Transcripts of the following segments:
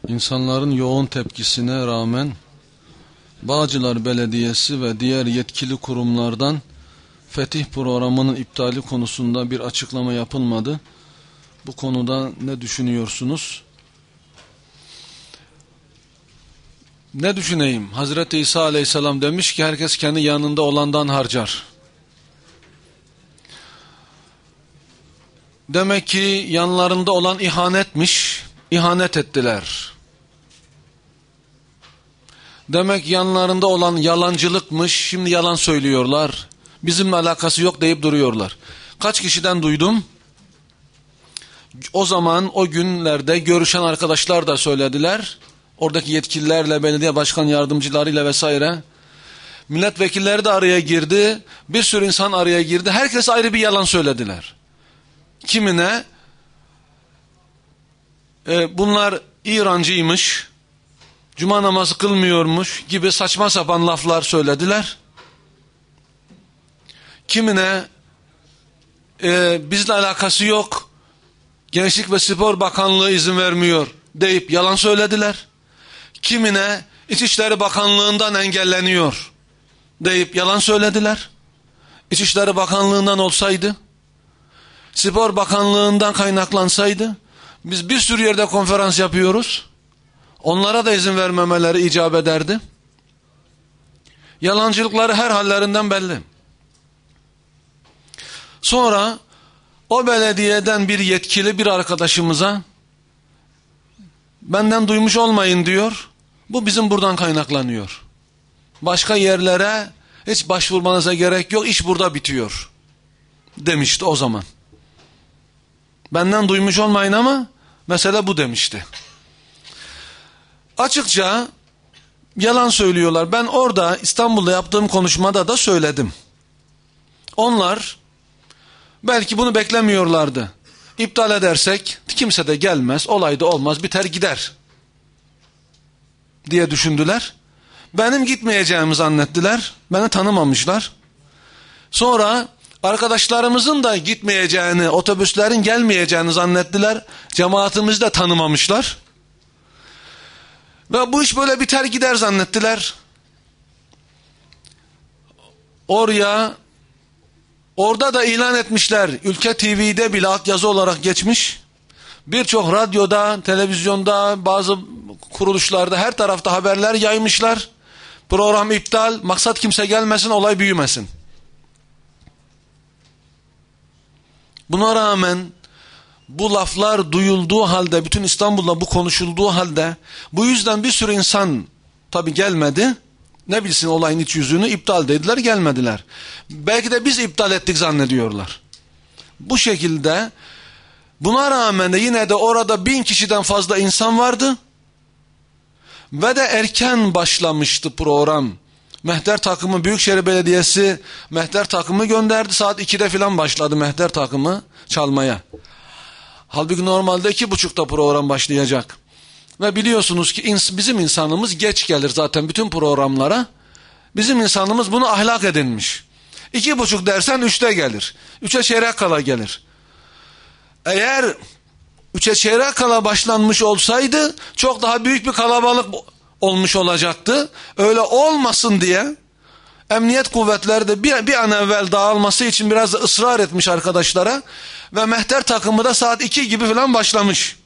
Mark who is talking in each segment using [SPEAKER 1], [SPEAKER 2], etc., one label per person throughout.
[SPEAKER 1] İnsanların yoğun tepkisine rağmen Bağcılar Belediyesi ve diğer yetkili kurumlardan Fetih programının iptali konusunda bir açıklama yapılmadı. Bu konuda ne düşünüyorsunuz? Ne düşüneyim? Hazreti İsa Aleyhisselam demiş ki herkes kendi yanında olandan harcar. Demek ki yanlarında olan ihanetmiş, ihanet ettiler. Demek yanlarında olan yalancılıkmış, şimdi yalan söylüyorlar. Bizimle alakası yok deyip duruyorlar. Kaç kişiden duydum? O zaman o günlerde görüşen arkadaşlar da söylediler. Oradaki yetkililerle, belediye başkan yardımcılarıyla vesaire. Milletvekilleri de araya girdi. Bir sürü insan araya girdi. Herkes ayrı bir yalan söylediler. Kimine bunlar İrancıymış, cuma namazı kılmıyormuş gibi saçma sapan laflar söylediler. Kimine bizle alakası yok, Gençlik ve Spor Bakanlığı izin vermiyor deyip yalan söylediler. Kimine İçişleri Bakanlığı'ndan engelleniyor deyip yalan söylediler. İçişleri Bakanlığı'ndan olsaydı, Spor Bakanlığı'ndan kaynaklansaydı, biz bir sürü yerde konferans yapıyoruz. Onlara da izin vermemeleri icap ederdi. Yalancılıkları her hallerinden belli. Sonra o belediyeden bir yetkili bir arkadaşımıza benden duymuş olmayın diyor. Bu bizim buradan kaynaklanıyor. Başka yerlere hiç başvurmanıza gerek yok, iş burada bitiyor demişti o zaman. Benden duymuş olmayın ama mesele bu demişti. Açıkça yalan söylüyorlar. Ben orada İstanbul'da yaptığım konuşmada da söyledim. Onlar belki bunu beklemiyorlardı. İptal edersek kimse de gelmez, olay da olmaz, biter gider diye düşündüler. Benim gitmeyeceğimi zannettiler. Beni tanımamışlar. Sonra arkadaşlarımızın da gitmeyeceğini, otobüslerin gelmeyeceğini zannettiler. Cemaatimizi de tanımamışlar. Ve bu iş böyle biter gider zannettiler. Orada da ilan etmişler. Ülke TV'de bile altyazı olarak geçmiş. Birçok radyoda, televizyonda, bazı kuruluşlarda her tarafta haberler yaymışlar. Program iptal, maksat kimse gelmesin, olay büyümesin. Buna rağmen bu laflar duyulduğu halde, bütün İstanbul'da bu konuşulduğu halde, bu yüzden bir sürü insan tabi gelmedi. Ne bilsin olayın iç yüzünü, iptal dediler, gelmediler. Belki de biz iptal ettik zannediyorlar. Bu şekilde, buna rağmen de yine de orada 1000 kişiden fazla insan vardı. Ve de erken başlamıştı program. Mehter takımı, Büyükşehir Belediyesi mehter takımı gönderdi. Saat 2'de falan başladı mehter takımı çalmaya. Halbuki normalde 2.30'da program başlayacak. Ve biliyorsunuz ki bizim insanımız geç gelir zaten bütün programlara. Bizim insanımız bunu ahlak edinmiş. 2.30 dersen 3'te gelir. 3'e çeyrek kala gelir. Eğer 3'e çeyrek kala başlanmış olsaydı çok daha büyük bir kalabalık olmuş olacaktı. Öyle olmasın diye emniyet kuvvetleri de bir an evvel dağılması için biraz da ısrar etmiş arkadaşlara. Ve mehter takımı da saat 2 gibi falan başlamış.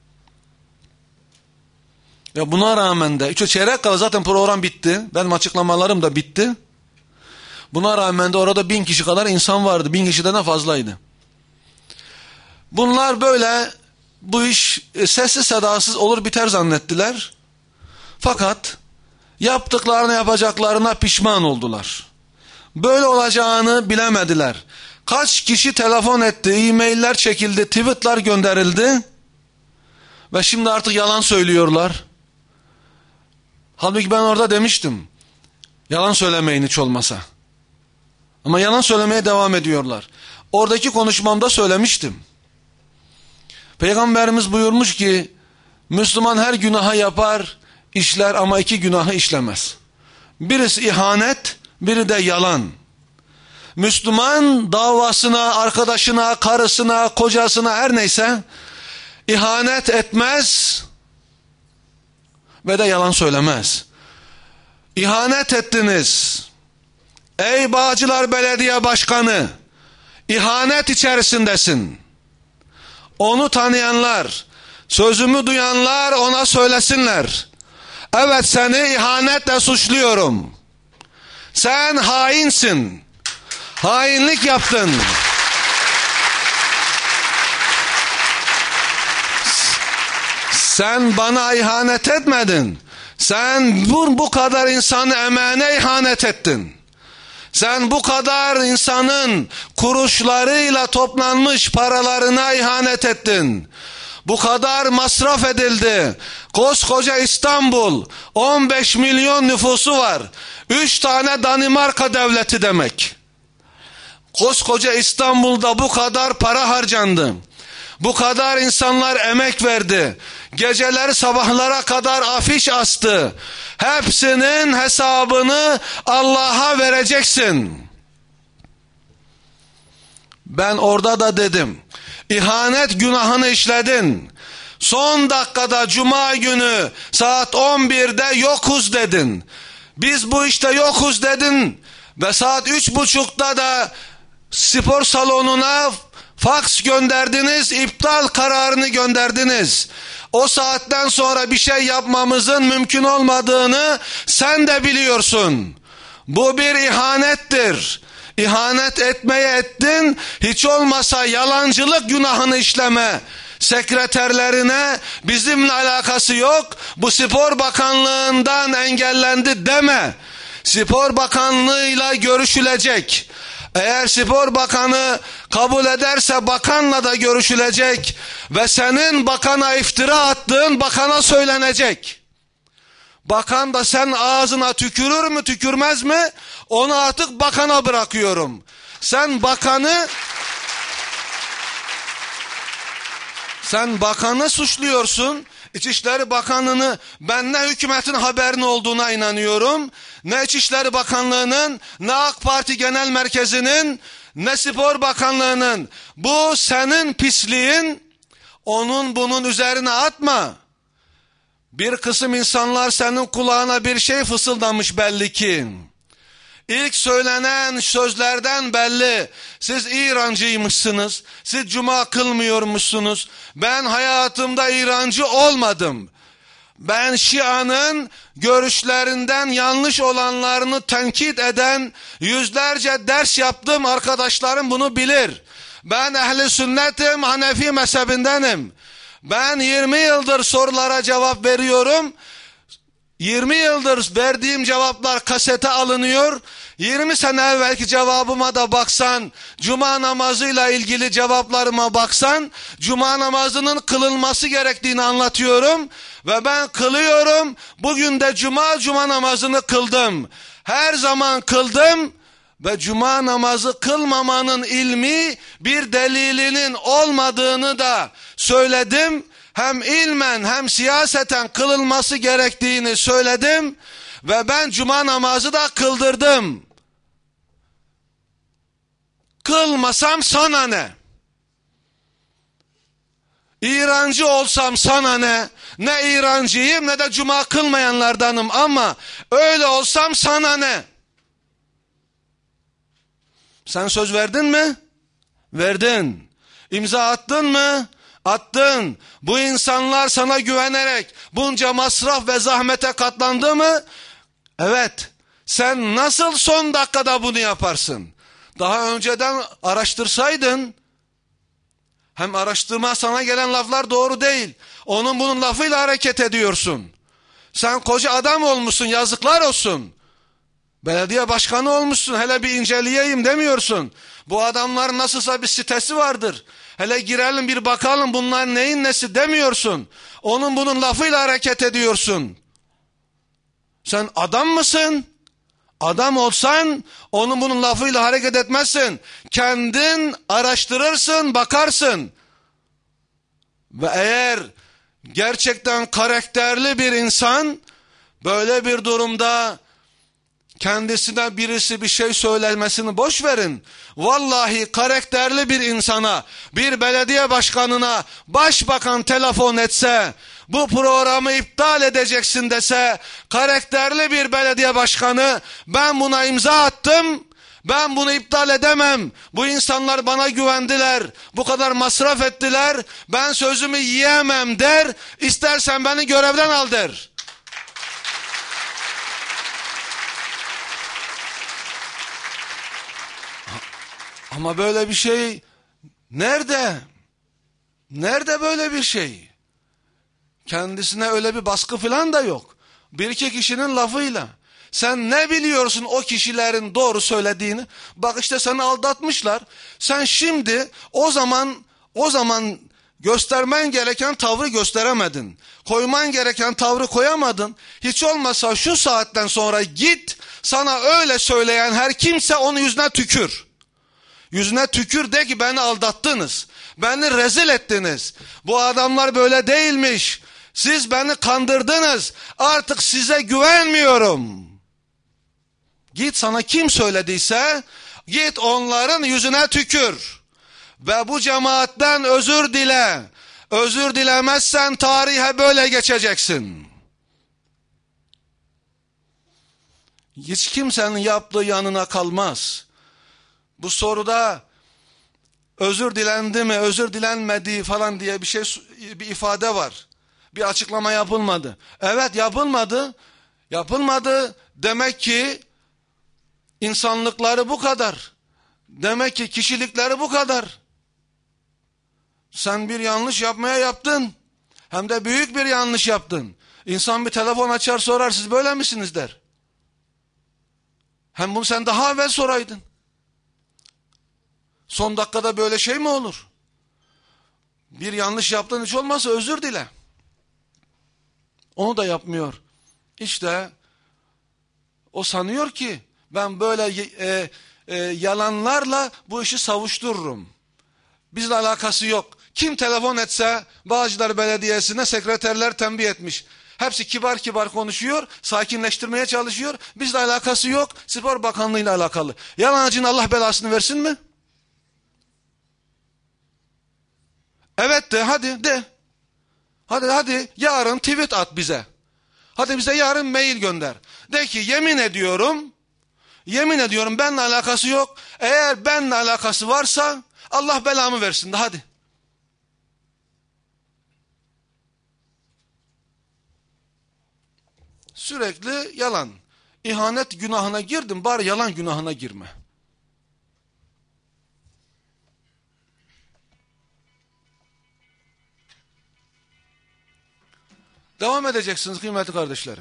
[SPEAKER 1] Ya buna rağmen de 3'e çeyrek kala zaten program bitti. Benim açıklamalarım da bitti. Buna rağmen de orada 1000 kişi kadar insan vardı. 1000 kişiden de fazlaydı. Bunlar böyle bu iş sessiz sedasız olur biter zannettiler. Fakat yaptıklarını yapacaklarına pişman oldular. Böyle olacağını bilemediler. Kaç kişi telefon etti, e-mailler çekildi, tweetler gönderildi. Ve şimdi artık yalan söylüyorlar. Halbuki ben orada demiştim. Yalan söylemeyin hiç olmasa. Ama yalan söylemeye devam ediyorlar. Oradaki konuşmamda söylemiştim. Peygamberimiz buyurmuş ki Müslüman her günaha yapar, işler ama 2 günahı işlemez. Birisi ihanet, biri de yalan. Müslüman davasına, arkadaşına, karısına, kocasına her neyse ihanet etmez, ve de yalan söylemez. İhanet ettiniz. Ey Bağcılar Belediye Başkanı, ihanet içerisindesin. Onu tanıyanlar, sözümü duyanlar ona söylesinler. Evet, seni ihanetle suçluyorum. Sen hainsin. Hainlik yaptın. Sen bana ihanet etmedin. Sen bu kadar insanı emeğine ihanet ettin. Sen bu kadar insanın kuruşlarıyla toplanmış paralarına ihanet ettin. Bu kadar masraf edildi. Koskoca İstanbul, 15 milyon nüfusu var. 3 tane Danimarka devleti demek. Koskoca İstanbul'da bu kadar para harcandı. Bu kadar insanlar emek verdi. Geceleri sabahlara kadar afiş astı. Hepsinin hesabını Allah'a vereceksin. Ben orada da dedim. İhanet günahını işledin. Son dakikada Cuma günü saat 11'de yokuz dedin. Biz bu işte yokuz dedin. Ve saat 3.30'da da spor salonuna faks gönderdiniz, iptal kararını gönderdiniz. O saatten sonra bir şey yapmamızın mümkün olmadığını sen de biliyorsun. Bu bir ihanettir. İhanet etmeye ettin, hiç olmasa yalancılık günahını işleme. Sekreterlerine bizimle alakası yok, bu Spor Bakanlığı'ndan engellendi deme. Spor Bakanlığı'yla görüşülecek. Eğer Spor Bakanı kabul ederse bakanla da görüşülecek ve senin bakana iftira attığın bakana söylenecek. Bakan da sen ağzına tükürür mü tükürmez mi? Onu artık bakana bırakıyorum. Sen bakanı suçluyorsun. İçişleri Bakanlığı'nı, ben ne hükümetin haberin olduğuna inanıyorum, ne İçişleri Bakanlığı'nın, ne AK Parti Genel Merkezi'nin, ne Spor Bakanlığı'nın. Bu senin pisliğin, onun bunun üzerine atma. Bir kısım insanlar senin kulağına bir şey fısıldamış belli ki. İlk söylenen sözlerden belli. Siz İrancıymışsınız. Siz cuma kılmıyormuşsunuz. Ben hayatımda İrancı olmadım. Ben Şia'nın görüşlerinden yanlış olanlarını tenkit eden yüzlerce ders yaptım. Arkadaşlarım bunu bilir. Ben ehli sünnetim, Hanefi mezhebindenim. Ben 20 yıldır sorulara cevap veriyorum. 20 yıldır verdiğim cevaplar kasete alınıyor. 20 sene evvelki cevabıma da baksan, cuma namazıyla ilgili cevaplarıma baksan, cuma namazının kılınması gerektiğini anlatıyorum. Ve ben kılıyorum. Bugün de cuma namazını kıldım. Her zaman kıldım. Ve cuma namazı kılmamanın ilmi bir delilinin olmadığını da söyledim. Hem ilmen hem siyaseten kılınması gerektiğini söyledim. Ve ben cuma namazı da kıldırdım. Kılmasam sana ne? İrancı olsam sana ne? Ne İrancıyım ne de cuma kılmayanlardanım, ama öyle olsam sana ne? Sen söz verdin mi? Verdin. İmza attın mı? Attın. Bu insanlar sana güvenerek bunca masraf ve zahmete katlandı mı? Evet. Sen nasıl son dakikada bunu yaparsın? Daha önceden araştırsaydın. Hem araştırma, sana gelen laflar doğru değil. Onun bunun lafıyla hareket ediyorsun. Sen koca adam olmuşsun, yazıklar olsun. Belediye başkanı olmuşsun, hele bir inceleyeyim demiyorsun. Bu adamların nasılsa bir sitesi vardır. Hele girelim bir bakalım bunlar neyin nesi demiyorsun. Onun bunun lafıyla hareket ediyorsun. Sen adam mısın? Adam olsan onun bunun lafıyla hareket etmezsin. Kendin araştırırsın, bakarsın. Ve eğer gerçekten karakterli bir insan böyle bir durumda kendisine birisi bir şey söylemesini boş verin. Vallahi karakterli bir insana, bir belediye başkanına başbakan telefon etse, bu programı iptal edeceksin dese, karakterli bir belediye başkanı, ben buna imza attım, ben bunu iptal edemem, bu insanlar bana güvendiler, bu kadar masraf ettiler, ben sözümü yiyemem der, istersen beni görevden al der. Ama böyle bir şey nerede? Nerede böyle bir şey? Kendisine öyle bir baskı falan da yok. Bir iki kişinin lafıyla. Sen ne biliyorsun o kişilerin doğru söylediğini? Bak işte seni aldatmışlar. Sen şimdi o zaman göstermen gereken tavrı gösteremedin. Koyman gereken tavrı koyamadın. Hiç olmazsa şu saatten sonra git, sana öyle söyleyen her kimse onun yüzüne tükür. Yüzüne tükür, de ki beni aldattınız. Beni rezil ettiniz. Bu adamlar böyle değilmiş. Siz beni kandırdınız. Artık size güvenmiyorum. Git, sana kim söylediyse git onların yüzüne tükür. Ve bu cemaatten özür dile. Özür dilemezsen tarihe böyle geçeceksin. Hiç kimsenin yaptığı yanına kalmaz. Bu soruda özür dilendi mi, özür dilenmedi falan diye bir ifade var. Bir açıklama yapılmadı. Evet, yapılmadı. Yapılmadı. Demek ki insanlıkları bu kadar. Demek ki kişilikleri bu kadar. Sen bir yanlış yapmaya yaptın. Hem de büyük bir yanlış yaptın. İnsan bir telefon açar, sorar, siz böyle misiniz der. Hem bunu sen daha evvel soraydın. Son dakikada böyle şey mi olur? Bir yanlış yaptın, hiç olmazsa özür dile. Onu da yapmıyor. İşte o sanıyor ki ben böyle yalanlarla bu işi savuştururum. Bizle alakası yok. Kim telefon etse Bağcılar Belediyesi'ne sekreterler tembih etmiş. Hepsi kibar kibar konuşuyor, sakinleştirmeye çalışıyor. Bizle alakası yok, Spor Bakanlığı ile alakalı. Yalancının Allah belasını versin mi? Evet de, hadi de. Hadi yarın tweet at bize. Hadi bize yarın mail gönder. De ki yemin ediyorum benimle alakası yok. Eğer benimle alakası varsa Allah belamı versin de, hadi. Sürekli yalan. İhanet günahına girdin, bari yalan günahına girme. Devam edeceksiniz kıymetli kardeşlerim.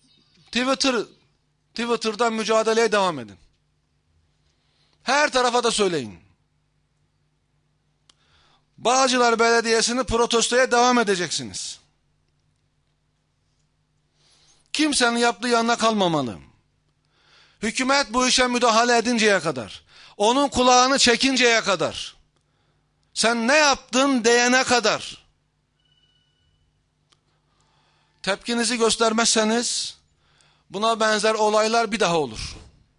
[SPEAKER 1] Twitter'dan mücadeleye devam edin. Her tarafa da söyleyin. Bağcılar Belediyesi'ni protestoya devam edeceksiniz. Kimsenin yaptığı yanına kalmamalı. Hükümet bu işe müdahale edinceye kadar, onun kulağını çekinceye kadar, sen ne yaptın diyene kadar, tepkinizi göstermezseniz buna benzer olaylar bir daha olur.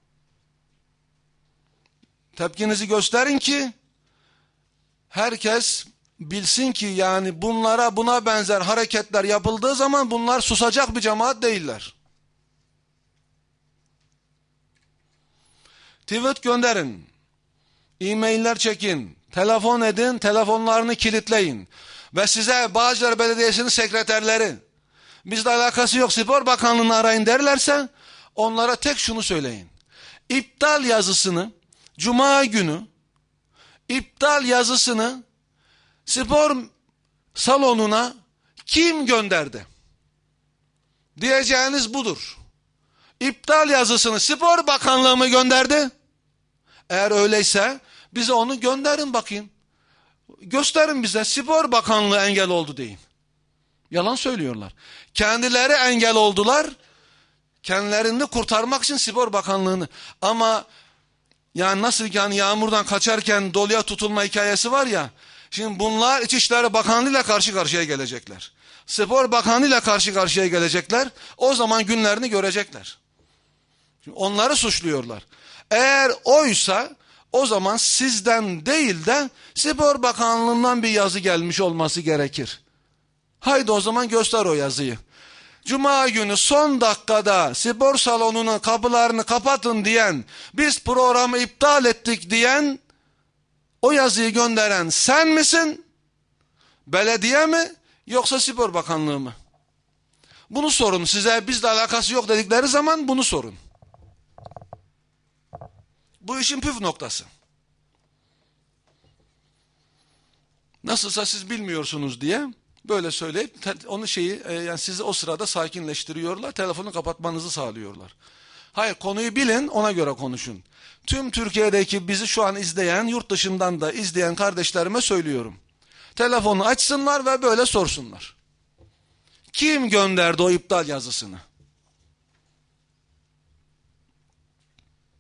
[SPEAKER 1] Tepkinizi gösterin ki herkes bilsin ki yani buna benzer hareketler yapıldığı zaman bunlar susacak bir cemaat değiller. Tweet gönderin, e-mailler çekin, telefon edin, telefonlarını kilitleyin ve size Bağcılar Belediyesi'nin sekreterleri bizle alakası yok, Spor Bakanlığı'nı arayın derlerse onlara tek şunu söyleyin. İptal yazısını Cuma günü spor salonuna kim gönderdi? Diyeceğiniz budur. İptal yazısını Spor Bakanlığı mı gönderdi? Eğer öyleyse bize onu gönderin bakayım. Gösterin bize, Spor Bakanlığı engel oldu deyin. Yalan söylüyorlar. Kendileri engel oldular. Kendilerini kurtarmak için Spor Bakanlığı'nı. Ama yani nasıl yani yağmurdan kaçarken doluya tutulma hikayesi var ya. Şimdi bunlar İçişleri Bakanlığı ile karşı karşıya gelecekler. Spor Bakanlığı ile karşı karşıya gelecekler. O zaman günlerini görecekler. Şimdi onları suçluyorlar. Eğer oysa o zaman sizden değil de Spor Bakanlığı'ndan bir yazı gelmiş olması gerekir. Haydi o zaman göster o yazıyı. Cuma günü son dakikada spor salonunun kapılarını kapatın diyen, biz programı iptal ettik diyen, o yazıyı gönderen sen misin? Belediye mi? Yoksa Spor Bakanlığı mı? Bunu sorun. Size bizle alakası yok dedikleri zaman bunu sorun. Bu işin püf noktası. Nasılsa siz bilmiyorsunuz diye böyle söyleyip onu yani sizi o sırada sakinleştiriyorlar. Telefonu kapatmanızı sağlıyorlar. Hayır, konuyu bilin, ona göre konuşun. Tüm Türkiye'deki bizi şu an izleyen, yurt dışından da izleyen kardeşlerime söylüyorum. Telefonu açsınlar ve böyle sorsunlar. Kim gönderdi o iptal yazısını?